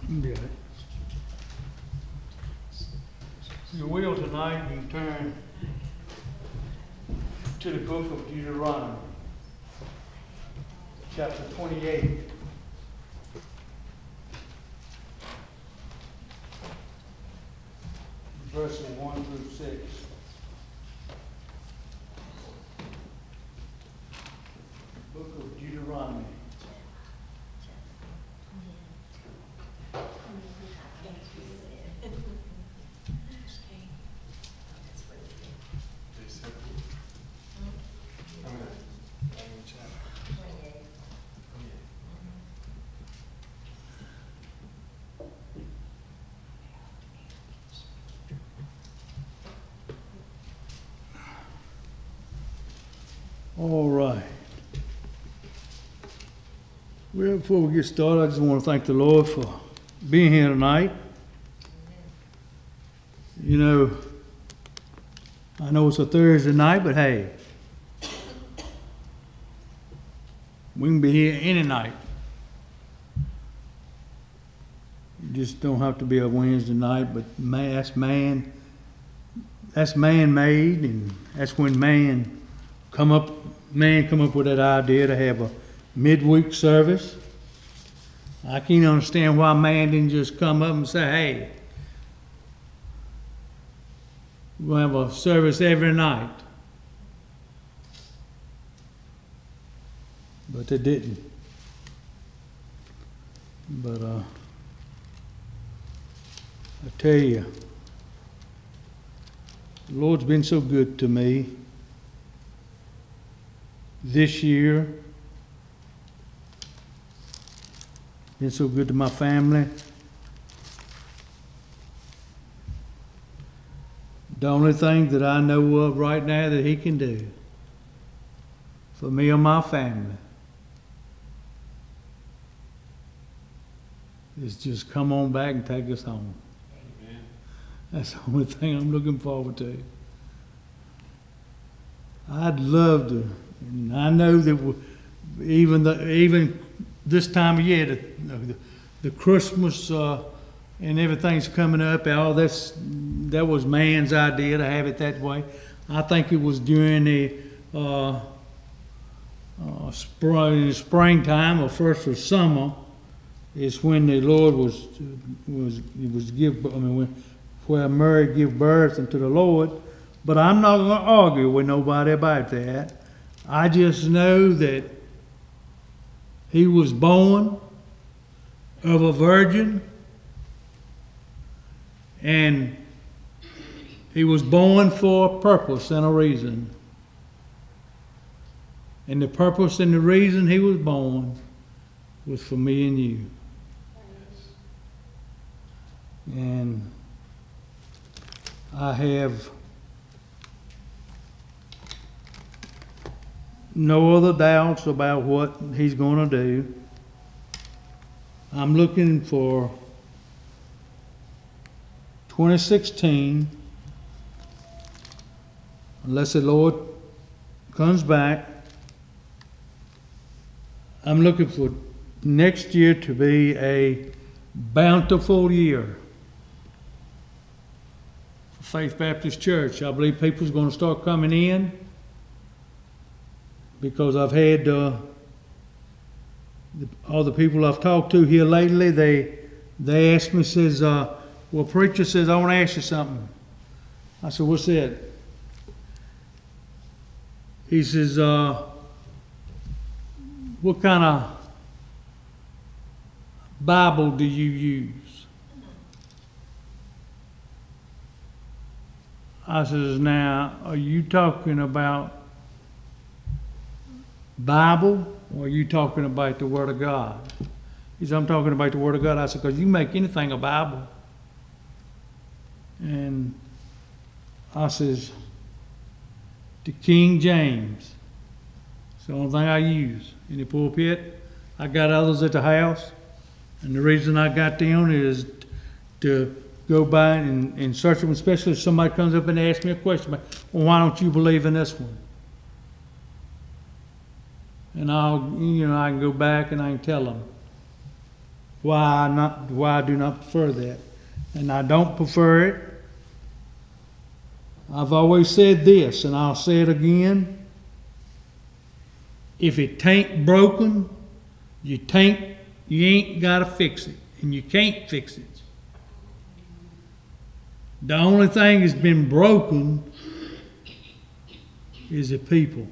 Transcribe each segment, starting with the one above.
Yeah. If you will tonight, you turn to the book of Deuteronomy, chapter 28. Verses 1 through 6. Book of Deuteronomy. All right. Well, before we get started, I just want to thank the Lord for being here tonight. You know, I know it's a Thursday night, but hey, we can be here any night. You just don't have to be a Wednesday night, but that's man-made, and that's when man come up with that idea to have a midweek service. I can't understand why man didn't just come up and say, hey, we'll have a service every night. But they didn't. But I tell you, the Lord's been so good to me this year. Been so good to my family. The only thing that I know of right now that He can do for me and my family is just come on back and take us home. Amen. That's the only thing I'm looking forward to. I'd love to, and I know that even this time of year, the Christmas and everything's coming up. All that was man's idea to have it that way. I think it was during the springtime or first of summer is when the Lord where Mary gave birth unto the Lord. But I'm not going to argue with nobody about that. I just know that He was born of a virgin, and He was born for a purpose and a reason. And the purpose and the reason He was born was for me and you. And I have no other doubts about what He's going to do. I'm looking for 2016, unless the Lord comes back. I'm looking for next year to be a bountiful year for Faith Baptist Church. I believe people's going to start coming in, because I've had all the people I've talked to here lately, they asked me, says, well, preacher says, I want to ask you something. I said, what's that? He says, what kind of Bible do you use? I says, now, are you talking about Bible, or are you talking about the Word of God? He said, I'm talking about the Word of God. I said, because you can make anything a Bible. And I says, the King James. It's the only thing I use in the pulpit. I got others at the house, and the reason I got them is to go by and search them, especially if somebody comes up and asks me a question, well, why don't you believe in this one? And I can go back and I can tell them. why I do not prefer that. And I don't prefer it. I've always said this, and I'll say it again. If it ain't broken, you ain't got to fix it, and you can't fix it. The only thing that's been broken is the people.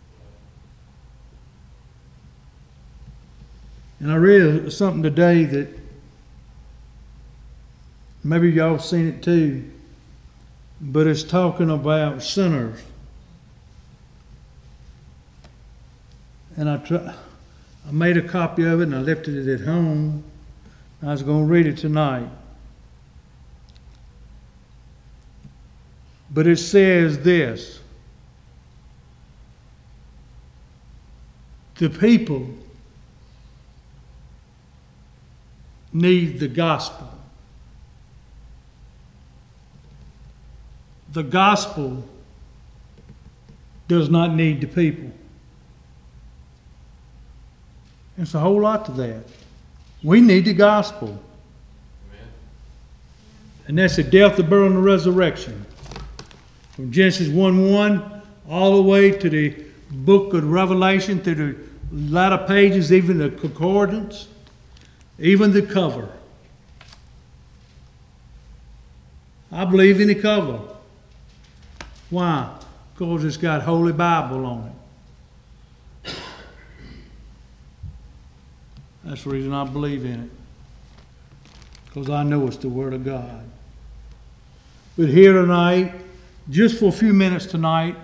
And I read something today that maybe y'all seen it too, but it's talking about sinners. And I made a copy of it and I left it at home. I was going to read it tonight. But it says this: the people need the gospel. The gospel does not need the people. There's a whole lot to that. We need the gospel. Amen. And that's the death, the burial, and the resurrection. From Genesis 1:1 all the way to the book of Revelation, to the latter pages, even the concordance, even the cover. I believe in the cover. Why? Because it's got Holy Bible on it. That's the reason I believe in it. Because I know it's the Word of God. But here tonight, just for a few minutes tonight,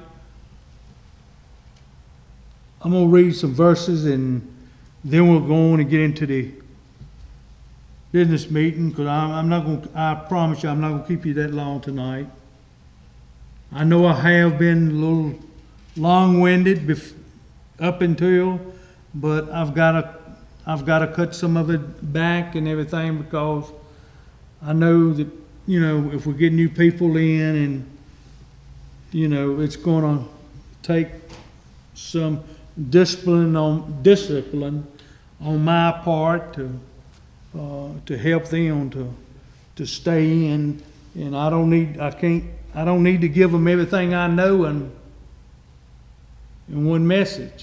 I'm going to read some verses and then we'll go on and get into the business meeting, because I promise you I'm not going to keep you that long tonight. I know I have been a little long-winded up until, but I've got to cut some of it back and everything, because I know that, if we get new people in and, it's going to take some discipline on my part to help them to stay in, and I don't need to give them everything I know in one message.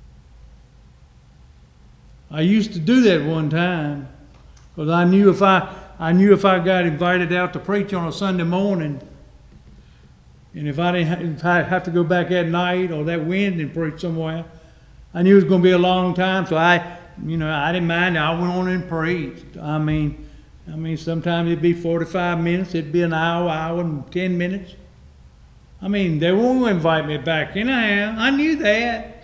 I used to do that one time, because I knew if I got invited out to preach on a Sunday morning, and if I have to go back that night or that Wednesday and preach somewhere, I knew it was going to be a long time, so I didn't mind. I went on and preached. I mean, sometimes it'd be 45 minutes, it'd be an hour and 10 minutes. I mean, they won't invite me back in. I knew that,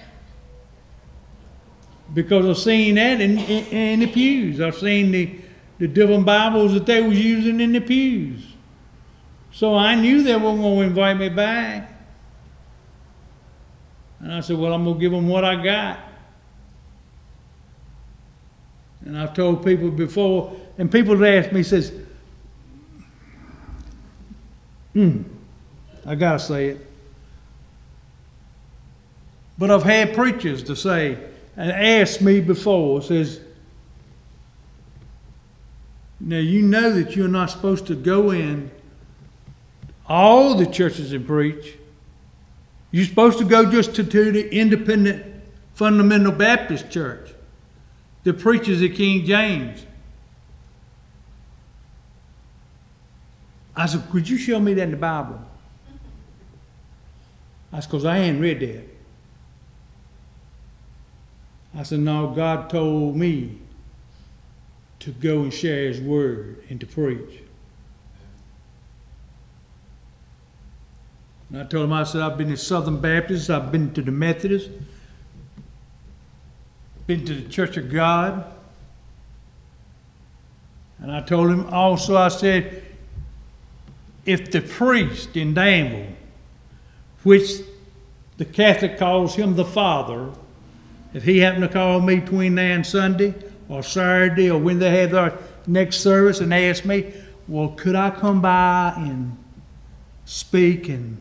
because I've seen that in the pews. I've seen the different Bibles that they was using in the pews. So I knew they weren't going to invite me back. And I said, well, I'm going to give them what I got. And I've told people before, and people have asked me, says, I got to say it. But I've had preachers to say, and asked me before, says, now you know that you're not supposed to go in all the churches and preach. You're supposed to go just to the independent fundamental Baptist church that preaches the King James. I said, could you show me that in the Bible? I said, because I ain't read that. I said, no, God told me to go and share His word and to preach. And I told him, I said, I've been to Southern Baptist, I've been to the Methodist, been to the Church of God. And I told him also, I said, if the priest in Danville, which the Catholic calls him the Father, if he happened to call me between now and Sunday or Saturday or when they have their next service and ask me, well, could I come by and speak and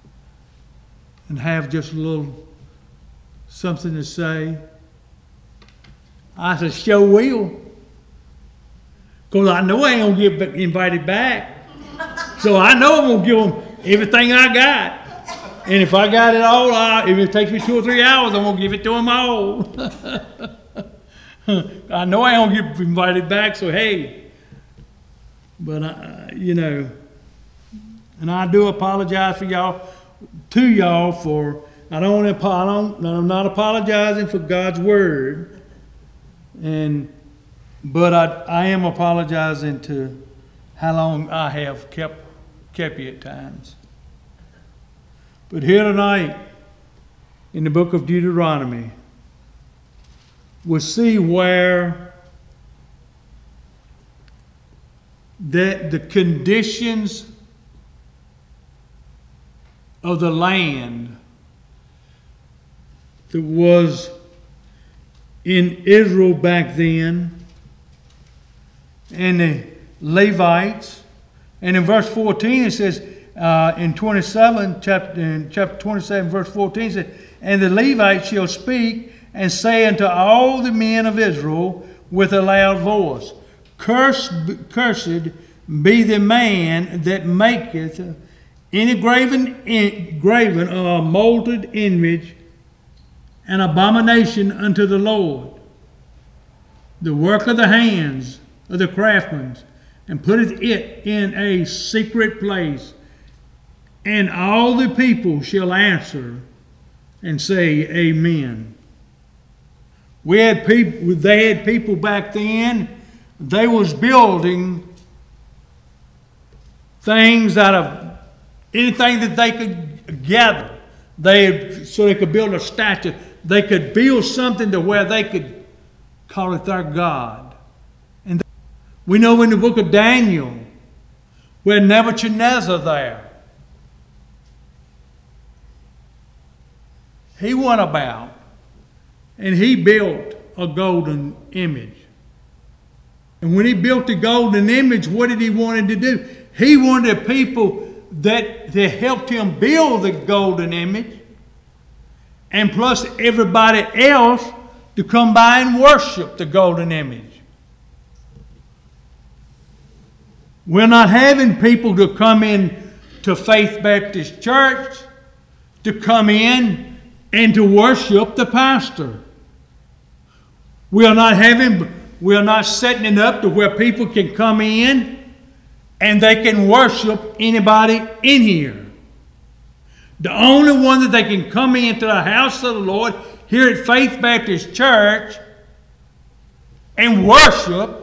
have just a little something to say? I said, sure will. Because I know I ain't going to get invited back. So I know I'm going to give them everything I got. And if I got it all, if it takes me 2 or 3 hours, I'm going to give it to them all. I know I ain't going to get invited back, so hey. But, and I do apologize to y'all for, I'm not apologizing for God's word. But I am apologizing to how long I have kept you at times. But here tonight, in the book of Deuteronomy, we'll see where the conditions of the land that was in Israel back then, and the Levites. And in verse 14 it says, in chapter 27, verse 14 it says, and the Levites shall speak and say unto all the men of Israel with a loud voice, Cursed be the man that maketh any graven or molded image, an abomination unto the Lord, the work of the hands of the craftsmen, and putteth it in a secret place. And all the people shall answer and say, Amen. They had people back then, they was building things out of anything that they could gather. So they could build a statue. They could build something to where they could call it their God. And we know in the book of Daniel, where Nebuchadnezzar there, he went about and he built a golden image. And when he built the golden image, what did he want to do? He wanted people that helped him build the golden image, and plus everybody else to come by and worship the golden image. We're not having people to come in to Faith Baptist Church to come in and to worship the pastor. We are not setting it up to where people can come in and they can worship anybody in here. The only one that they can come into the house of the Lord here at Faith Baptist Church and worship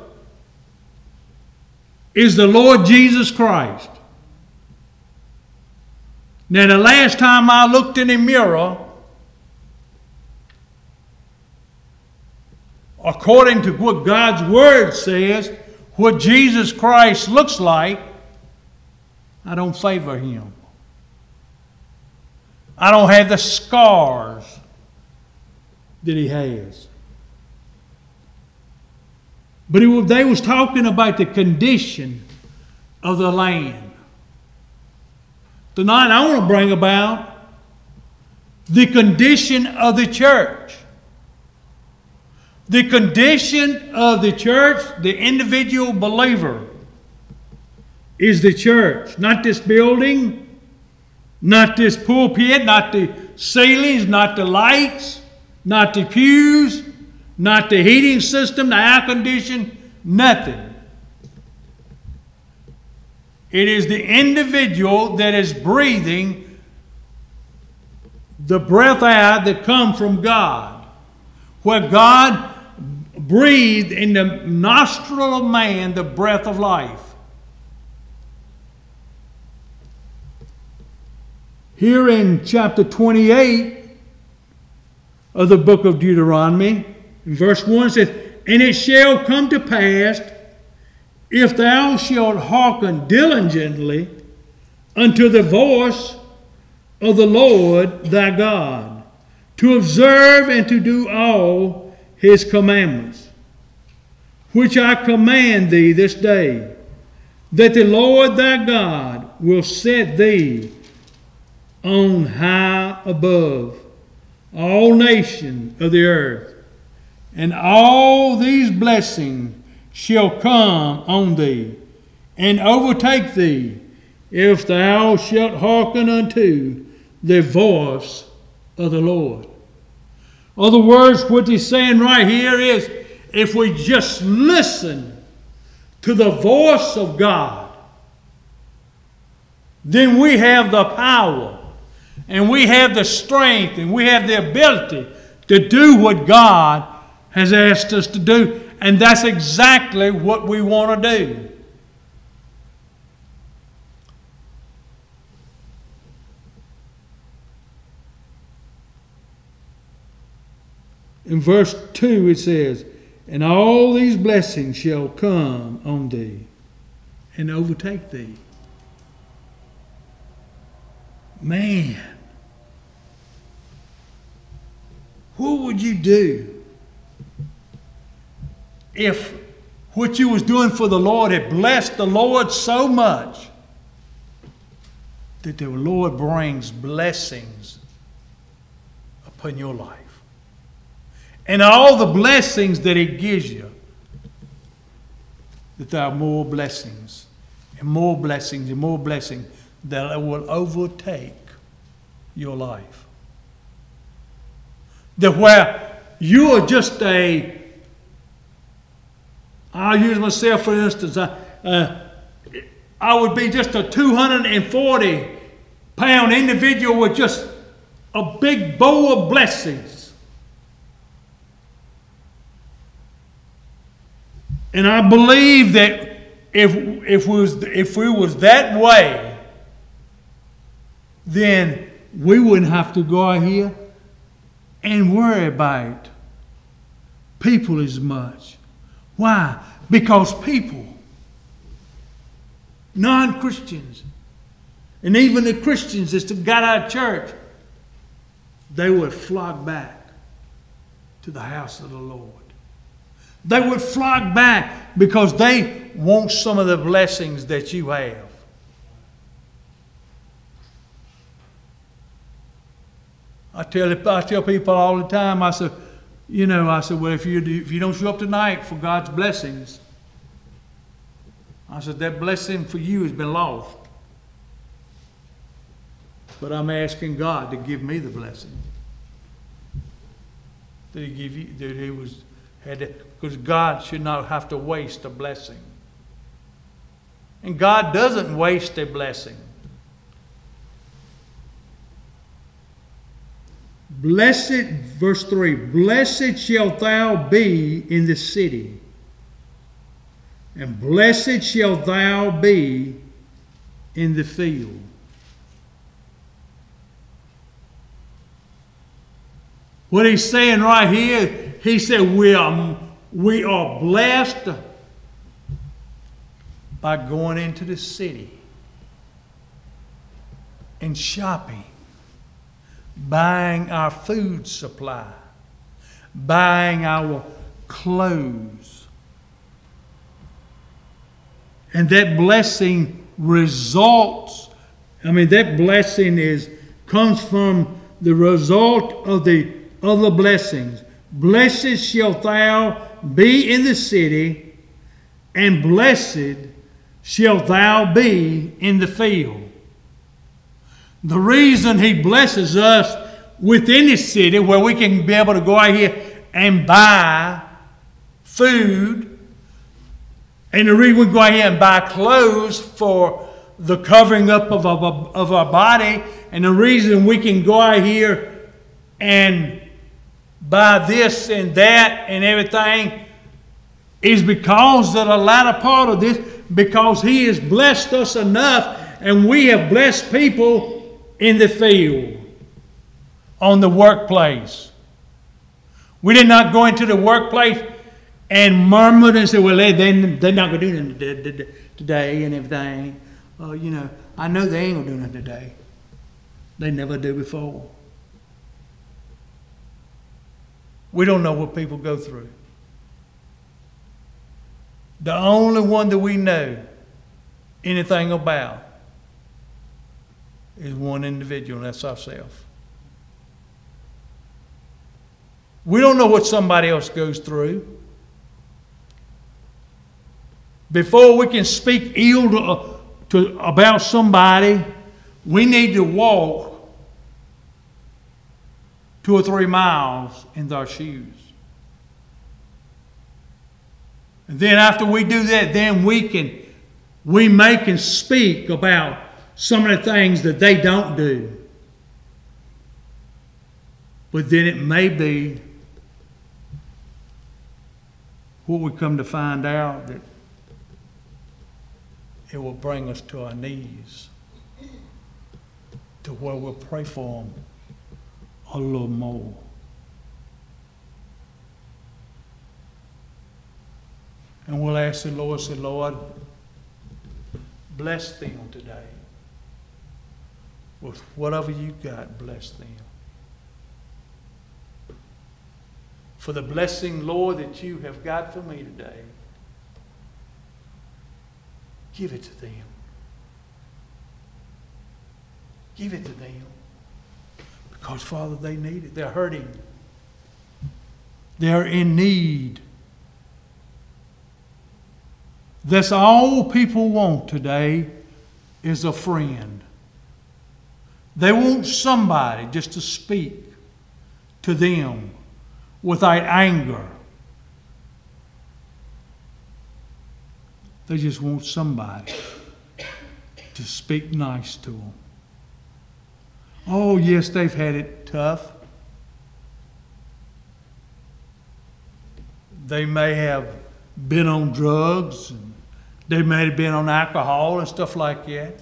is the Lord Jesus Christ. Now, the last time I looked in a mirror, according to what God's Word says, what Jesus Christ looks like, I don't favor Him. I don't have the scars that He has. But they was talking about the condition of the land. Tonight I want to bring about the condition of the church. The condition of the church, the individual believer, is the church. Not this building, not this pulpit, not the ceilings, not the lights, not the pews, not the heating system, the air condition, nothing. It is the individual that is breathing the breath out that comes from God. Where God breathed in the nostril of man the breath of life. Here in chapter 28 of the book of Deuteronomy, in verse 1 says, And it shall come to pass, if thou shalt hearken diligently unto the voice of the Lord thy God, to observe and to do all His commandments, which I command thee this day, that the Lord thy God will set thee on high above all nations of the earth. And all these blessings shall come on thee, and overtake thee, if thou shalt hearken unto the voice of the Lord. Other words, what he's saying right here is, if we just listen to the voice of God, then we have the power, and we have the strength, and we have the ability to do what God has asked us to do. And that's exactly what we want to do. In verse 2 it says, and all these blessings shall come on thee and overtake thee. Man, what would you do if what you was doing for the Lord had blessed the Lord so much that the Lord brings blessings upon your life? And all the blessings that He gives you, that there are more blessings and more blessings and more blessings that will overtake your life. That where you are just I'll use myself for instance, I would be just a 240-pound individual with just a big bowl of blessings. And I believe that if we was that way, then we wouldn't have to go out here and worry about people as much. Why? Because people, non-Christians, and even the Christians that got out of church, they would flock back to the house of the Lord. They would flock back because they want some of the blessings that you have. I tell people all the time, I said, well, if you don't show up tonight for God's blessings, I said, that blessing for you has been lost. But I'm asking God to give me the blessing. That He give you, that He had to, because God should not have to waste a blessing. And God doesn't waste a blessing. Blessed, verse 3, blessed shalt thou be in the city, and blessed shalt thou be in the field. What he's saying right here, he said we are blessed by going into the city and shopping, buying our food supply, buying our clothes. And that blessing comes from the result of the other blessings. Blessed shalt thou be in the city, and blessed shalt thou be in the field. The reason He blesses us within the city, where we can be able to go out here and buy food, and the reason we go out here and buy clothes for the covering up of our body, and the reason we can go out here and buy this and that and everything is because that a latter part of this, because He has blessed us enough, and we have blessed people in the field, on the workplace. We did not go into the workplace and murmur and say, well, they're not going to do nothing today and everything. I know they ain't going to do nothing today. They never do before. We don't know what people go through. The only one that we know anything about is one individual, and that's ourselves. We don't know what somebody else goes through. Before we can speak ill about somebody, we need to walk 2 or 3 miles in their shoes. And then after we do that, then we may can speak about some of the things that they don't do. But then it may be what we come to find out that it will bring us to our knees to where we'll pray for them a little more. And we'll ask the Lord, say, Lord, bless them today. With whatever you got, bless them. For the blessing, Lord, that you have got for me today, give it to them. Give it to them. Because, Father, they need it. They're hurting. They're in need. That's all people want today is a friend. They want somebody just to speak to them without anger. They just want somebody to speak nice to them. Oh, yes, they've had it tough. They may have been on drugs, and they may have been on alcohol and stuff like that.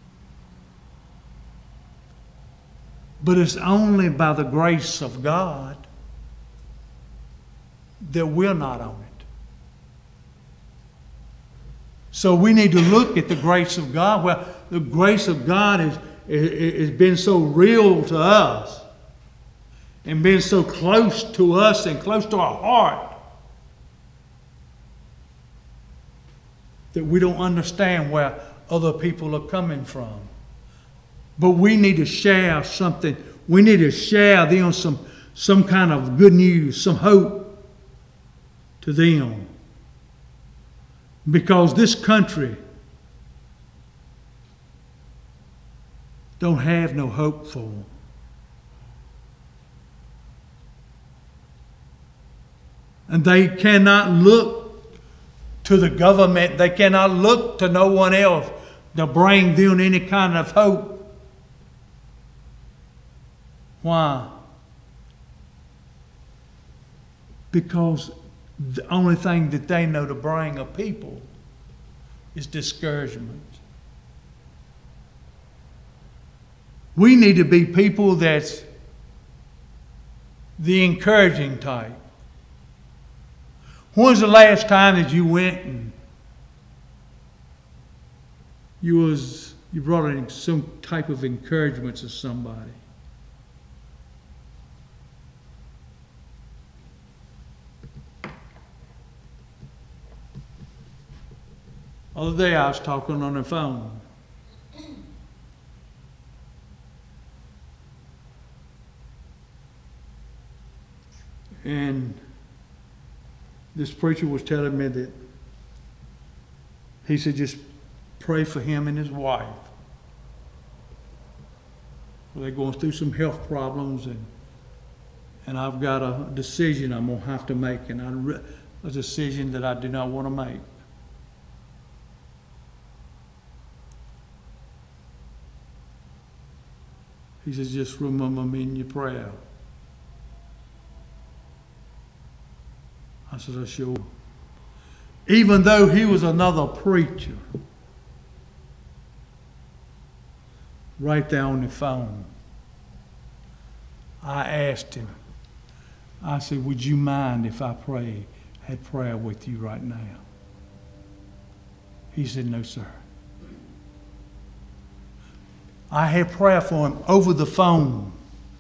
But it's only by the grace of God that we're not on it. So we need to look at the grace of God. Well, the grace of God has been so real to us and been so close to us and close to our heart that we don't understand where other people are coming from. But we need to share something. We need to share them some kind of good news, some hope to them. Because this country don't have no hope for them. And they cannot look to the government. They cannot look to no one else to bring them any kind of hope. Why? Because the only thing that they know to bring a people is discouragement. We need to be people that's the encouraging type. When's the last time that you went and you brought in some type of encouragement to somebody? The other day I was talking on the phone. And this preacher was telling me that he said just pray for him and his wife. Well, they're going through some health problems, and I've got a decision I'm going to have to make, and a decision that I do not want to make. He says, just remember me in your prayer. I said, I sure. Even though he was another preacher, right there on the phone, I asked him, I said, would you mind if I had prayer with you right now? He said, no, sir. I had prayer for him over the phone.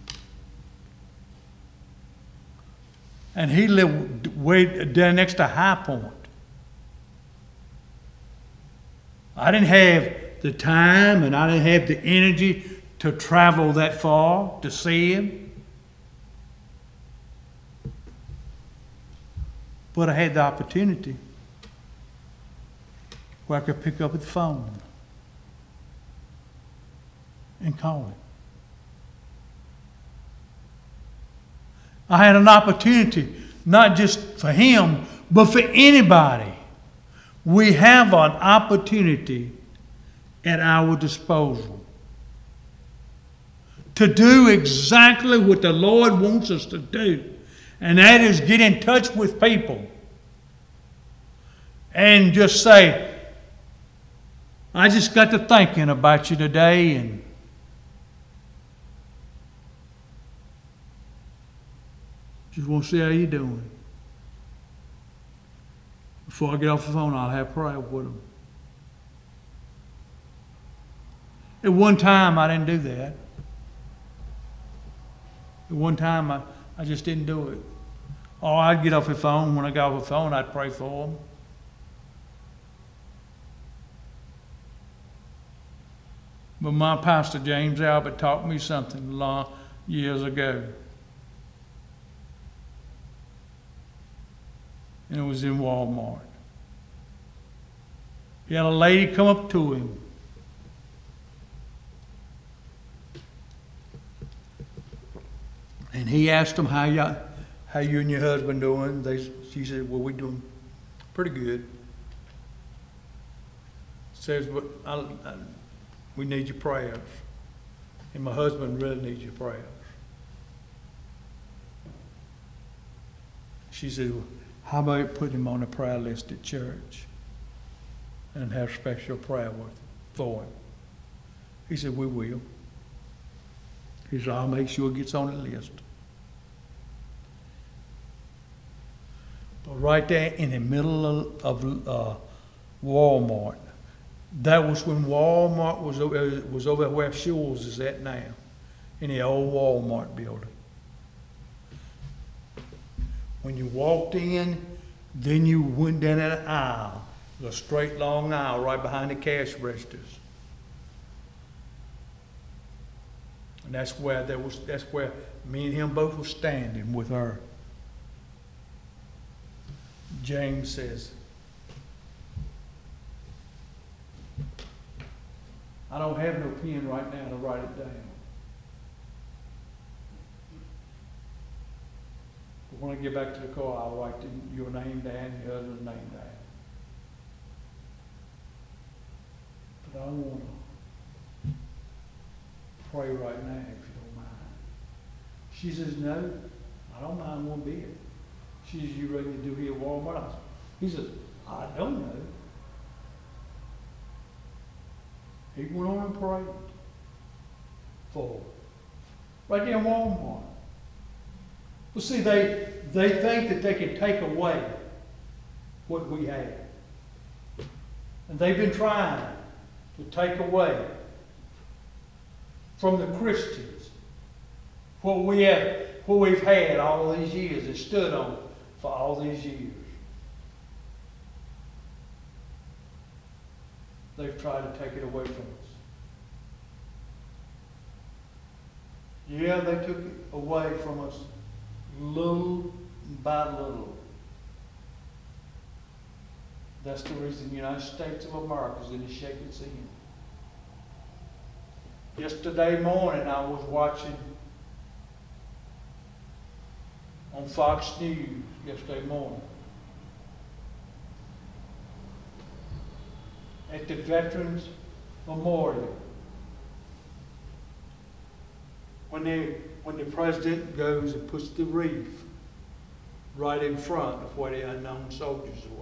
And he lived way down next to High Point. I didn't have the time and I didn't have the energy to travel that far to see him. But I had the opportunity. where I could pick up the phone and call him. I had an opportunity, not just for him, but for anybody. We have an opportunity at our disposal to do exactly what the Lord wants us to do, and that is get in touch with people and just say, I just got to thinking about you today, and just want to see how you're doing. Before I get off the phone, I'll have prayer with them. At one time, I didn't do that. At one time, I just didn't do it. Oh, I'd get off the phone. When I got off the phone, I'd pray for them. But my pastor, James Albert, taught me something long years ago. And it was in Walmart. He had a lady come up to him. And he asked them, how you and your husband doing? She said, well, we're doing pretty good. Says, but we need your prayers. And my husband really needs your prayers. She said, well, how about putting him on a prayer list at church and have special prayer for him? He said, we will. He said, I'll make sure it gets on the list. But right there in the middle of Walmart, that was when Walmart was over where Shoals is at now, in the old Walmart building. When you walked in, then you went down that aisle, the straight long aisle right behind the cash registers. And that's where me and him both were standing with her. James says, I don't have no pen right now to write it down. But when I get back to the car, I'll write your name down, your husband's name down. But I want to pray right now, if you don't mind. She says, no, I don't mind one bit. She says, you ready to do here at Walmart? He says, I don't know. He went on and prayed for her. Right there in Walmart. Well, see, they think that they can take away what we have. And they've been trying to take away from the Christians what we've had all these years and stood on for all these years. They've tried to take it away from us. Yeah, they took it away from us little by little. That's the reason the United States of America is in the shape it's in. Yesterday morning I was watching on Fox News yesterday morning at the Veterans Memorial when the president goes and puts the wreath right in front of where the unknown soldiers were.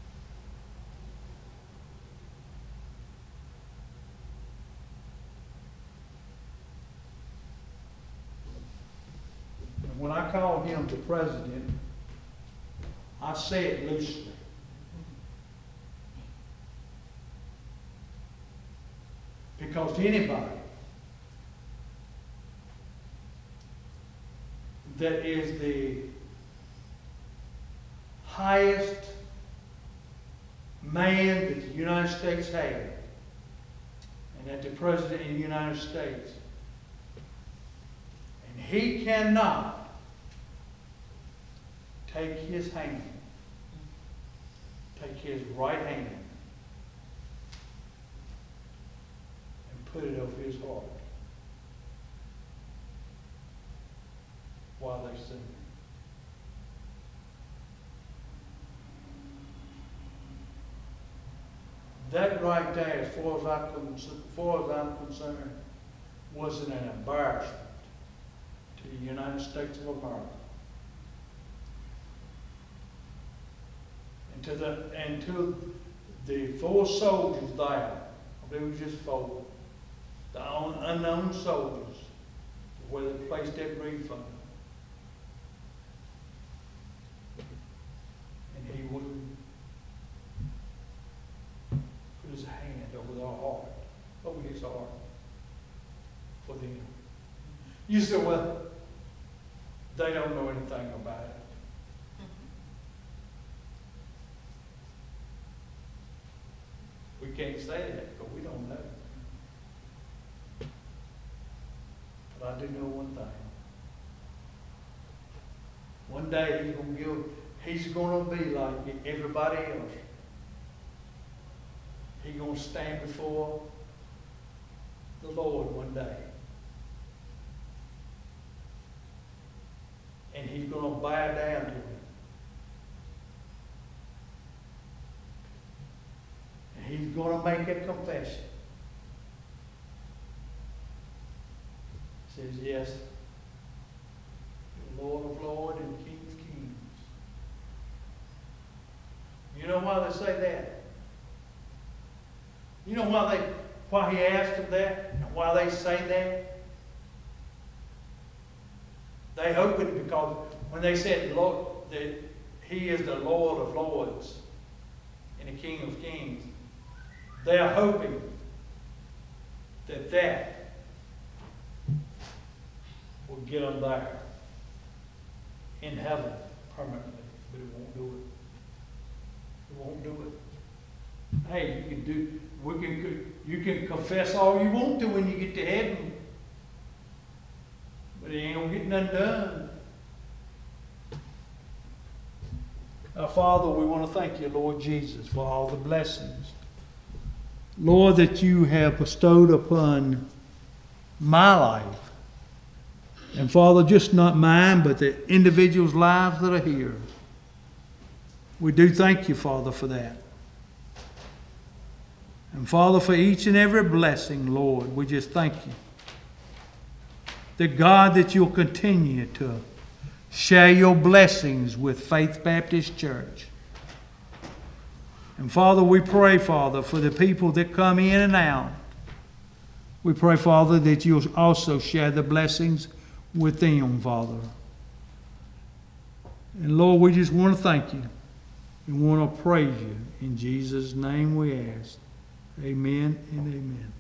And when I call him the president, I say it loosely. Because anybody that is the highest man that the United States had, and that the President of the United States, and he cannot take his hand, take his right hand, put it over his heart while they sing. That right there, as far as I'm concerned, wasn't an embarrassment to the United States of America. And to the 4 soldiers there, it was just 4, the unknown soldiers, where they placed that wreath on them. And he wouldn't put his hand over their heart, over his heart, for them. You say, well, they don't know anything about it. We can't say that, but we don't know. But I do know one thing. One day he's going to be like everybody else. He's going to stand before the Lord one day. And he's going to bow down to him. And he's going to make a confession. He says, yes, you're Lord of Lords and King of Kings. You know why they say that? You know why he asked them that? And why they say that? They hoping because when they said Lord, that he is the Lord of Lords and the King of Kings, they are hoping that will get them there in heaven permanently, but it won't do it. It won't do it. Hey, you can confess all you want to when you get to heaven, but it ain't gonna get nothing done. Our Father, we want to thank you, Lord Jesus, for all the blessings, Lord, that you have bestowed upon my life. And Father, just not mine, but the individuals' lives that are here. We do thank you, Father, for that. And Father, for each and every blessing, Lord, we just thank you. That God, that you'll continue to share your blessings with Faith Baptist Church. And Father, we pray, Father, for the people that come in and out. We pray, Father, that you'll also share the blessings with them, Father. And Lord, we just want to thank you. We want to praise you. In Jesus' name we ask. Amen and amen.